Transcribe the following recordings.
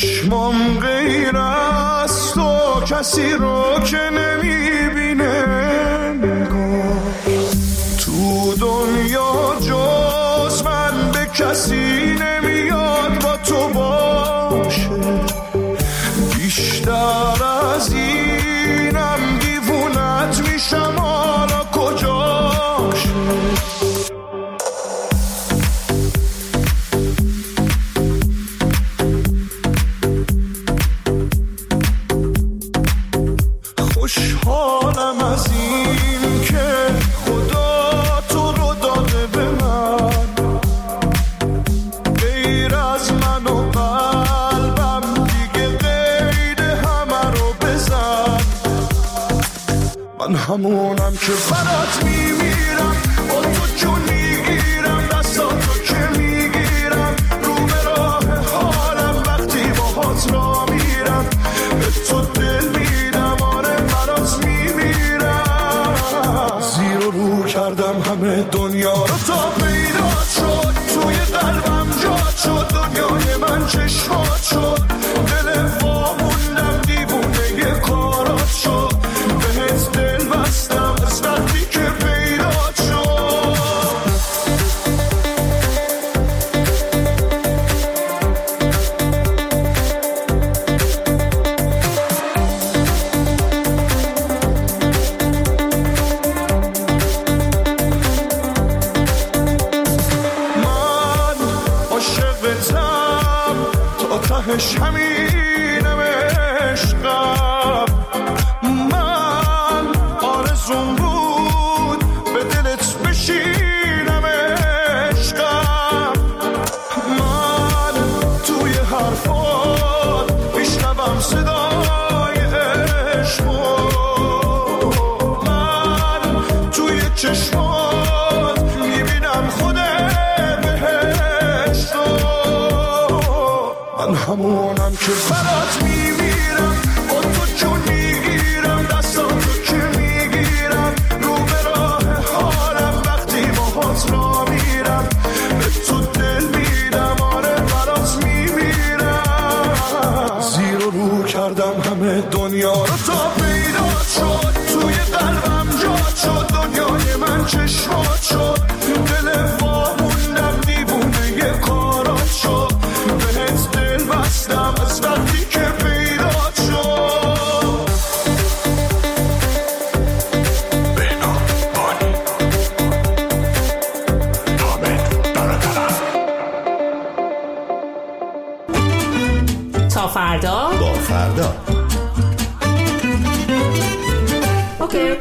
چشمام غیر از تو کسی رو که نمیبینه، تو دنیا جز من به کسی نمیاد با تو باشه. بیشتر از اینم دیوونت میشم، حالا کجاشه؟ خوشحالم از این که خدا تو رو داده به من، غیر از من و قلبم دیگه غیر همه رو بزن. من همونم که برات میمیرم، با تو جون میگیرم، دستاتو که میگیرم، رو به راه حالم وقتی باهات را میرم، به تو دل میدم، آره برات میمیرم. زیر و رو کردم همه دنیا رو تا پیدا شد، توی قلبم جات شد، دنیای من چشمات شد، دل واموندم دیوونه یه کارات شد، بهت دل بستم از وقتی که پیدا شد. من عاشقتم تا تهش همینم عشقم، من آرزوم بود به دلت بشینم عشقم، من توی حرفات میشنوم صدای عشقو، من توی چشمات میبینم خود بهشتو. من همونم که برات میمیرم، با تو جون میگیرم، دستاتو که میگیرم، رو به راه حالم وقتی باهات را میرم، به تو دل میدم، آره برات میمیرم. زیر و رو کردم همه دنیا رو تا پیدا شد، توی قلبم جات شد، دنیای من چشمات شد، دل واموندم دیوونه یه کارات شد، بهت دل بستم از وقتی که پیدا شد. بهنام بانی، حامد برادرم. تا فردا با فردا. اوکی.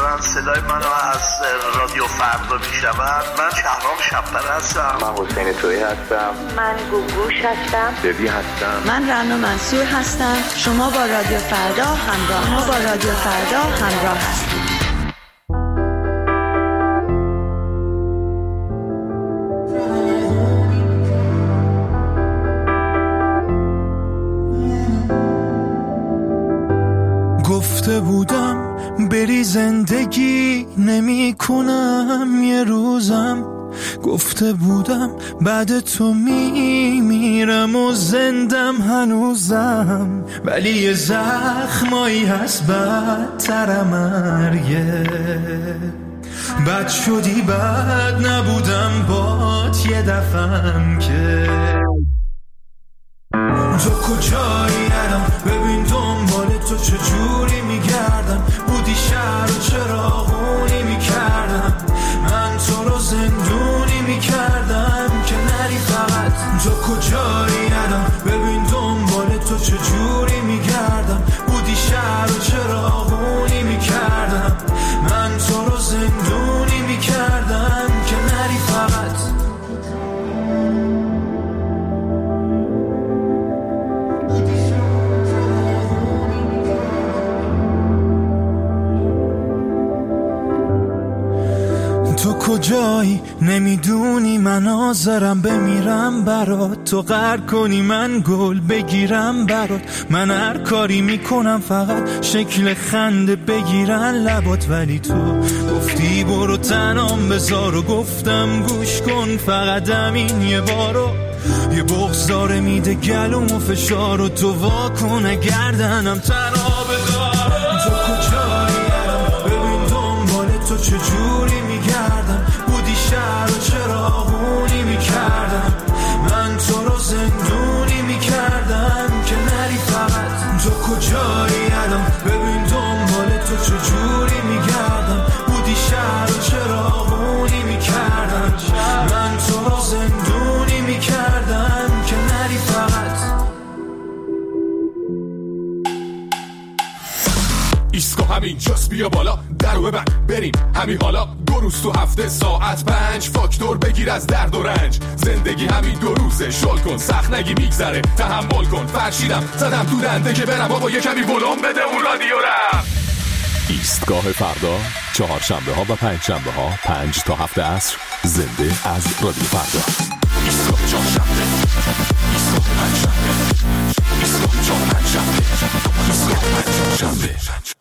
دوستان صدای منو از رادیو فردا میشنون. من شهرام شب‌پره هستم. من حسین تویی هستم. من گوگوش هستم. ببی هستم. من رنا منصور هستم. شما با رادیو فردا همراه هستید. گفته بودم بری زندگی نمی کنم یه روزم، گفته بودم بعد تو میمیرم و زندم هنوزم، ولی یه زخمایی هست بدتر مرگه. بد شدی بد نبودم بات یه دفعم که تو کجایی الان ببین دنبال تو چجوری میگردم، بودی شهر و چراغونی میکردم، من تو رو زندونی میکردم که نری فقط. تو کجایی الان ببین دنبال تو چجوری میگردم، بودی شهر و چراغونی میکردم، من تو رو زندونی میکردم که نری فقط. تو کجایی نمیدونی من حاضرم بمیرم برات، تو قهر کنی من گل بگیرم برات، من هر کاری میکنم فقط شکل خنده بگیرن لبات، ولی تو گفتی برو تنام بذار و گفتم گوش کن فقط همین یه بارو، یه بغض داره میده گلوم و فشار و تو واکن گردنم تنها بذار. تو کجایی الان ببین دنبال تو چجوری میگردم، بودی شهر و چراغونی میکردم، من تو رو زندونی میکردم که نری فقط. تو کجایی الان ببین دنبال تو چجوری میگردم، بودی شهر و چراغونی میکردم، من تو رو زندونی میکردم که نری فقط. ایسکو همین جاست بیا بالا درو ببند بریم همین حالا، 2 روز تو هفته ساعت 5 فاکتور بگیر از درد و رنج، زندگی همین 2 روزه شل کن سخت نگی میگذره تحمل کن، فرشیدم زدم تو دنده که برم بابا یه کمی ولوم بده اون رادیو رم. ایستگاه فردا چهارشنبه ها و پنجشنبه ها 5 تا 7 عصر زنده از رادیو فردا. ایستگاه چهارشنبه، ایستگاه پنجشنبه، ایستگاه چهارشنبه، ایستگاه پنجشنبه.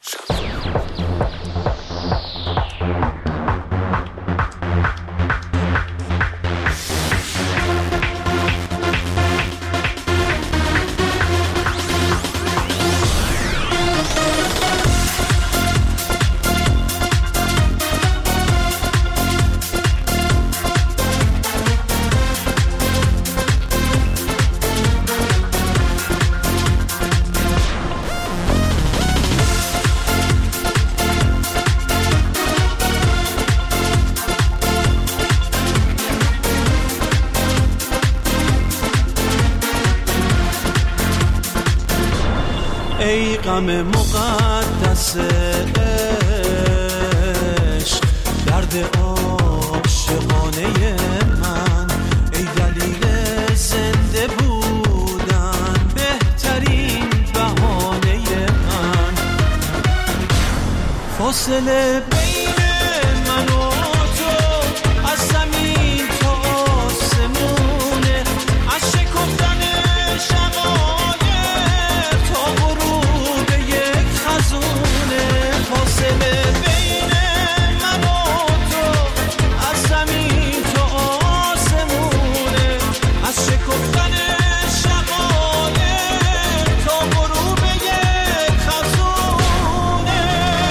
ای غم مقدس عشق، درد عاشقانه من، ای دلیل زنده بودن، بهترین بهانه من، فاصله بین من و تو از زمین تا آسمونه، از شکفتن شقایق تا غروب یک خزونه، فاصله بین من و تو از زمین تا آسمونه، از شکفتن شقایق تا غروب یک خزونه.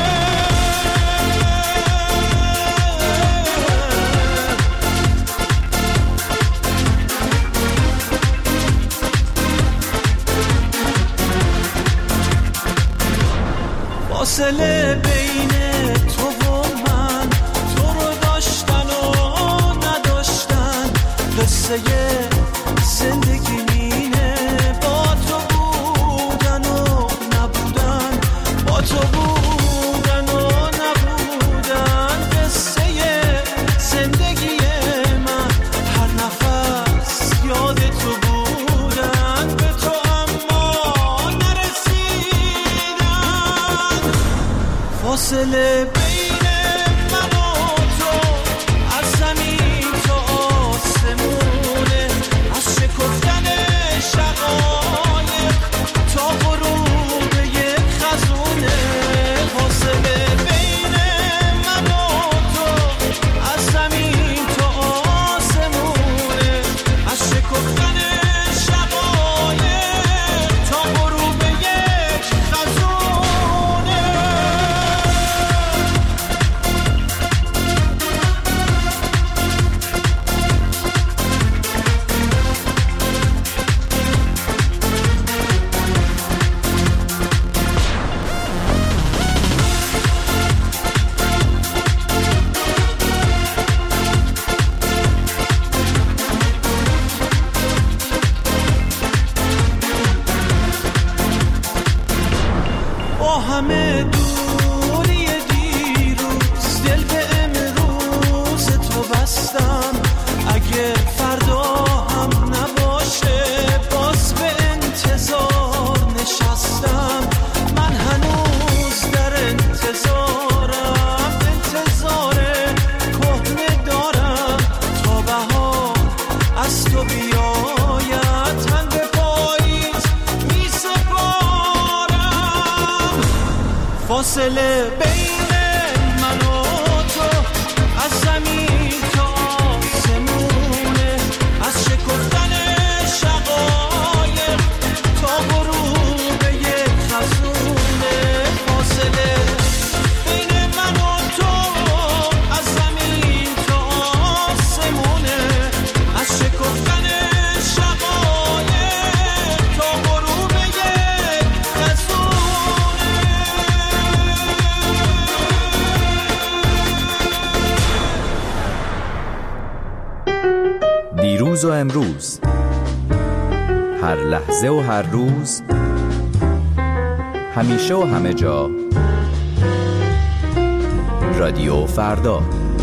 فاصله بین تو و من، تو رو داشتن و نداشتن، قصه زندگی مینه، با تو بودن و نبودن، با تو بودن و نبودن. فاصله بین من و تو از زمین تا آسمونه، از شکفتن شقایق تا غروب یک خزونه. فاصله بین من و تو از زمین تا آسمونه، از شکفتن شقایق تا غروب یک خزونه. همه دوری دیروز دل به امروز تو بستم، اگه فردا هم نباشه باز به انتظار نشستم. من هنوز در انتظارم، انتظار کهنه دارم تا بهار از تو بیاید، تن به پاییز میسپارم. فاصله بین من و تو از زمین تا آسمونه، از شکفتن شقایق تا غروب یک خزونه. فاصله بین من و تو از زمین تا آسمونه، از شکفتن شقایق تا غروب یک خزونه. دیروز و امروز، هر لحظه و هر روز، همیشه و همه جا، رادیو فردا.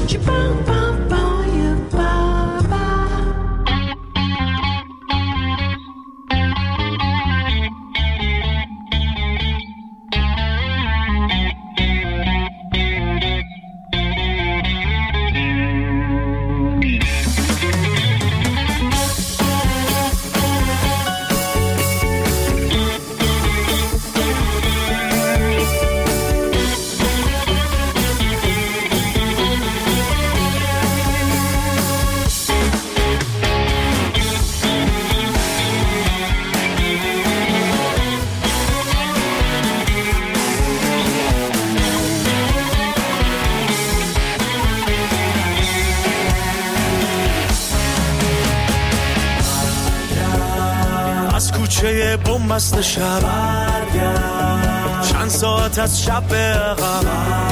کوچه بومبست شب چند ساعت از شب به عقب،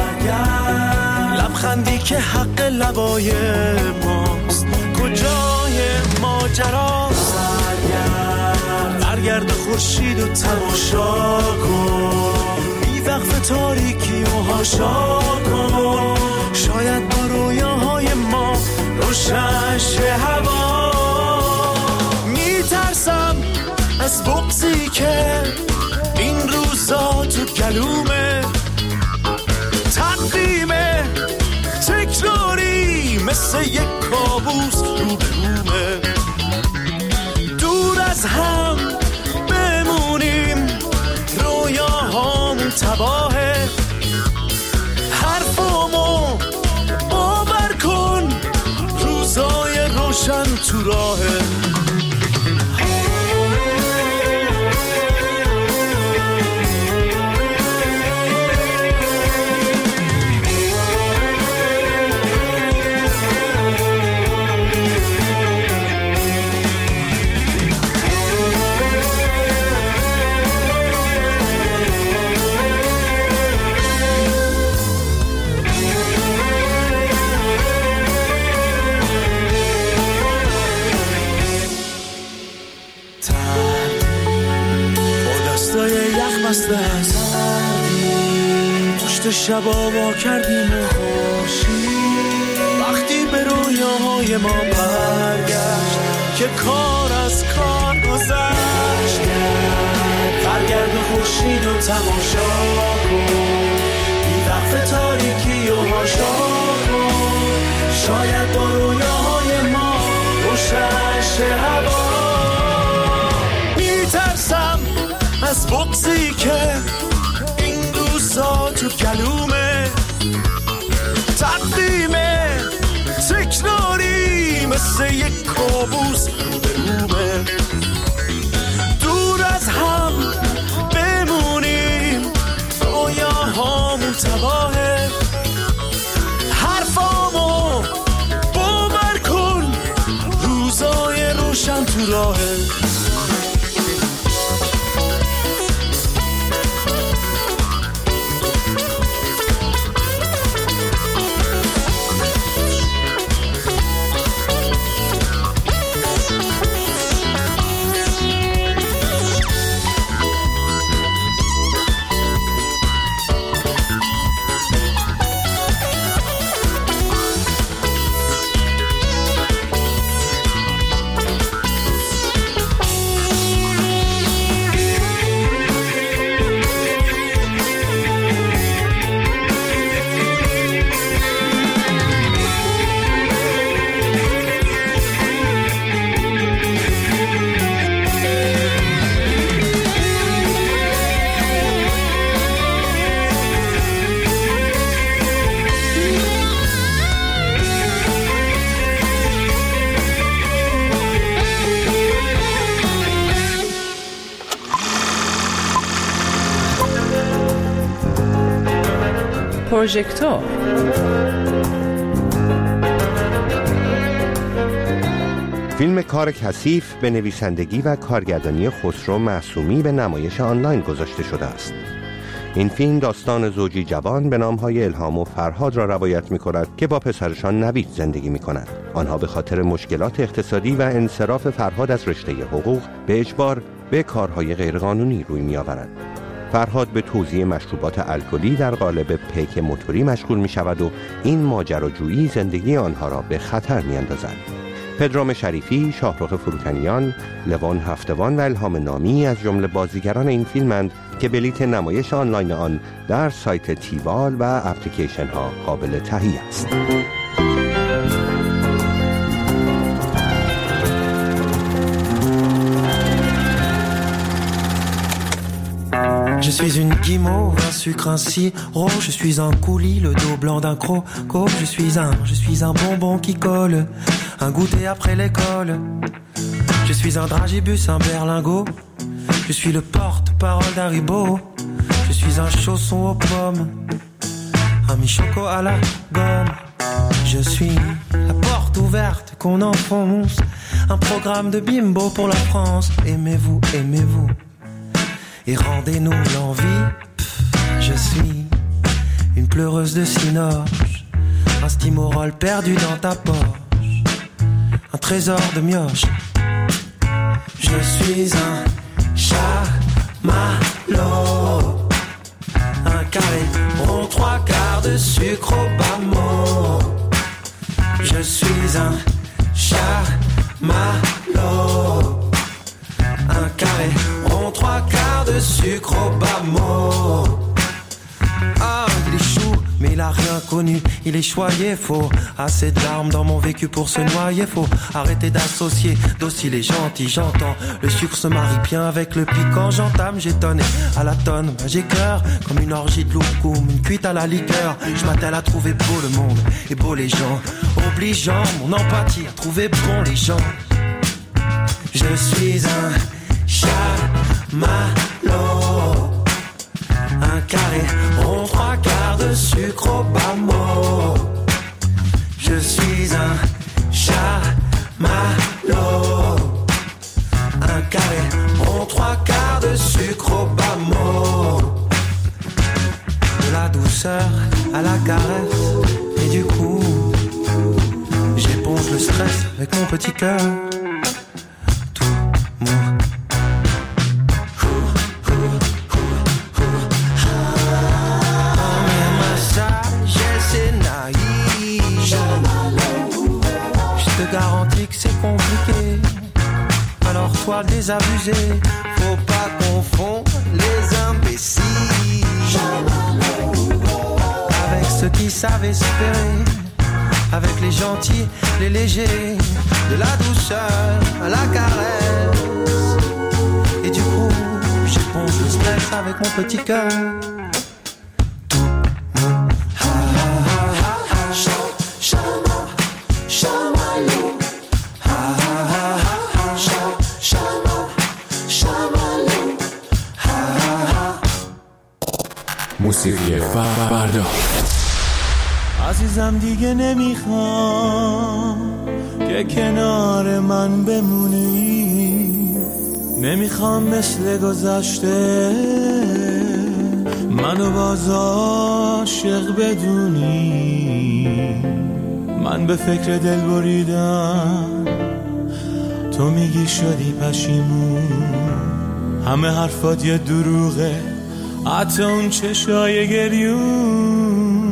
لبخندی که حق لبای ماست، کجای ماجراست. برگرد خورشید و تماشا کن، بی وقف تاریکی و هاشا کن، شاید با رویاهای ما روشن شه هوا. میترسم از بغضی که این روزا تو گلومه، تقویمه تکراری مثل یک کابوس رو به رومه. دور از هم بمونیم، رویاهامون تباهه، حرفامو باور کن، روزای روشن تو راهه. پشت شبا وا کردیم و خوشی، وقتی به رویاهای ما برگشت که کار از کار گذشت. برگرد خورشید و تماشا کن، بی وقت وقف تاریکی و هاشا کن، شاید با رویاهای ما روشن شه هوا. میترسم از بغضی که این روزا تو کلومه، تقدیمه تکراری مثل یک کابوس روبرومه. دور از هم بمونیم رویاهامون تباهه، حرفامو باور کن روزای روشن تو راهه. پروژکتور. فیلم کار کثیف به نویسندگی و کارگردانی خسرو معصومی به نمایش آنلاین گذاشته شده است. این فیلم داستان زوجی جوان به نامهای الهام و فرهاد را روایت می کند که با پسرشان نوید زندگی می کنند. آنها به خاطر مشکلات اقتصادی و انصراف فرهاد از رشته حقوق به اجبار به کارهای غیرقانونی روی می آورند. فرهاد به توزیع مشروبات الکلی در قالب پیک موتوری مشغول می شود و این ماجراجویی زندگی آنها را به خطر می اندازد. پدرام شریفی، شاهرخ فروتنیان، لوان هفتوان و الهام نامی از جمله بازیگران این فیلمند که بلیت نمایش آنلاین آن در سایت تیوال و اپلیکیشن ها قابل تهیه است. Je suis une guimauve, un sucre, un sirop. Je suis un coulis, le dos blanc d'un croco. Je suis un bonbon qui colle, un goûter après l'école. Je suis un dragibus, un berlingot. Je suis le porte-parole d'Haribo. Je suis un chausson aux pommes, un mi-choco à la gomme. Je suis la porte ouverte qu'on enfonce, un programme de bimbo pour la France. Aimez-vous, aimez-vous et rendez-nous l'envie. Je suis une pleureuse de cinoche, un stimorol perdu dans ta poche, un trésor de mioche. Je suis un chamallow, un carré rond, trois quarts de sucre au bas mot. Je suis un chamallow, un carré rond, trois quarts de sucre au bas mot. Ah, il est chou, mais il a rien connu. Il est choyé, faux. Assez de larmes dans mon vécu pour se noyer, faux. Arrêtez d'associer, docile et gentil, j'entends. Le sucre se marie bien avec le piquant. J'entame, j'étonne à la tonne. Bah, j'ai cœur comme une orgie de loukoum, une cuite à la liqueur. Je m'attelle à trouver beau le monde et beau les gens, obligeant mon empathie à trouver bon les gens. Je suis un chamallow, un carré rond, trois quarts de sucre au bas mot. Je suis un chamallow, un carré rond, trois quarts de sucre au bas mot. De la douceur à la caresse, et du coup j'éponge le stress avec mon petit cœur. Garantis que c'est compliqué, alors toi désabusé, faut pas confondre les imbéciles qui savent espérer, avec les gentils, les légers, de la douceur à la caresse. Et du coup, j'éponge le stress avec mon petit cœur. موسیقی فردا. عزیزم دیگه نمیخوام که کنار من بمونی، نمیخوام مثل گذشته منو باز عاشق بدونی. من به فکر دل بریدم، تو میگی شدی پشیمون، همه حرفات یه دروغه، حتی اون چشای گریون.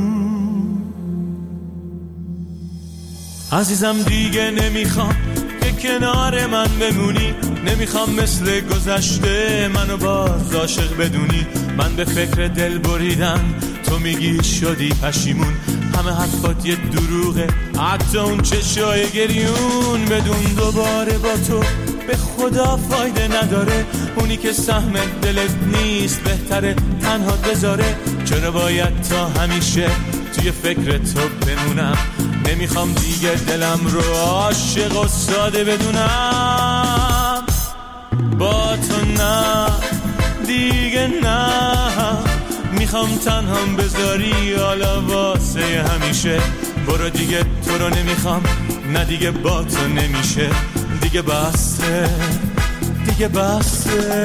عزیزم دیگه نمیخوام که کنار من بمونی، نمیخوام مثل گذشته منو باز عاشق بدونی. من به فکر دل بریدم، تو میگی شدی پشیمون، همه حرفات یه دروغه، حتی اون چشای گریون. بدون دوباره با تو به خدا فایده نداره، اونی که سهم دلت نیست بهتره تنها بذاره. چرا باید تا همیشه توی فکر تو بمونم؟ نمیخوام دیگه دلم رو عاشق و ساده بدونم. با تو نه دیگه نه، میخوام تنهام بذاری حالا واسه همیشه. برو دیگه تو رو نمیخوام، نه دیگه با تو نمیشه، دیگه بسه، دیگه بسه.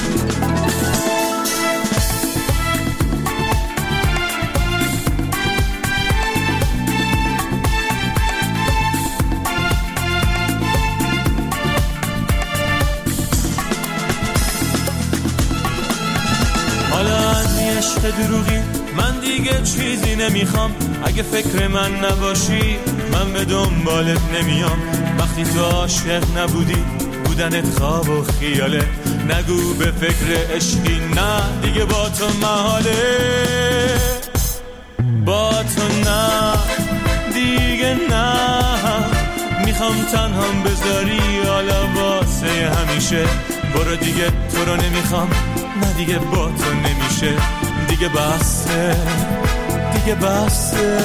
حالا از عشق دروغی من دیگه چیزی نمیخوام. اگه فکر من نباشی من به دنبالت نمیام. وقتی تو عاشق نبودی بودنت خواب و خیاله. نگو به فکر عشقی، نه دیگه با تو محاله. با تو نه دیگه نه، میخوام تنهام بذاری حالا واسه همیشه. برو دیگه تو رو نمیخوام، نه دیگه با تو نمیشه، دیگه بسه، دیگه بسه.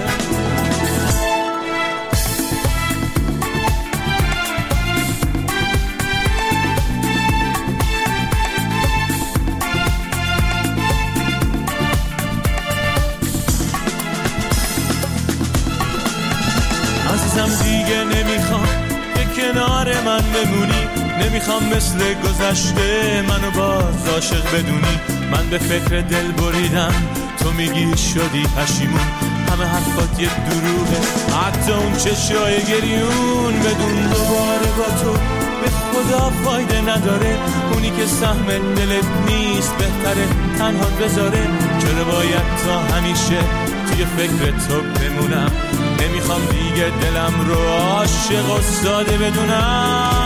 عزیزم دیگه نمیخوام که کنار من بمونی، نمیخوام مثل گذشته منو باز عاشق بدونی. من به فکر دل بریدم، تو میگی شدی پشیمون، همه حرفات یه دروغه، حتی اون چشای گریون. بدون دوباره با تو به خدا فایده نداره، اونی که سهم دلت نیست بهتره تنها بذاره. چرا باید تا همیشه توی فکر تو بمونم؟ نمیخوام دیگه دلم رو عاشق و ساده بدونم.